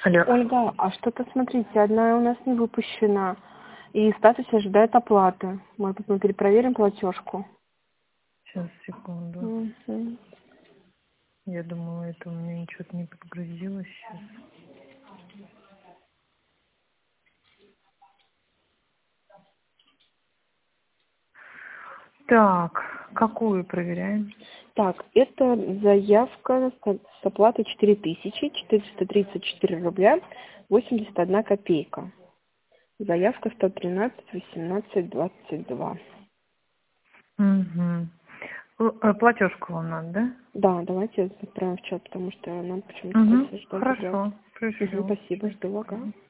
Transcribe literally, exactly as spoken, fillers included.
Алло. Ольга, а что-то, смотрите, одна у нас не выпущена, и статус ожидает оплаты. Может быть, мы перепроверим платежку? Сейчас, секунду. Мгм. Я думала, это у меня ничего не подгрузилось сейчас. Так, какую проверяем? Так, это заявка с с оплатой четыре тысячи четыреста тридцать четыре рубля восемьдесят одна копейка. Заявка сто тринадцать восемнадцать двадцать два. Угу. Платежку вам надо, да? Да, давайте отправим в чат, потому что нам почему-то Угу. статус ожидает оплаты. Хорошо, Мгм, пришлю. спасибо, жду, ага.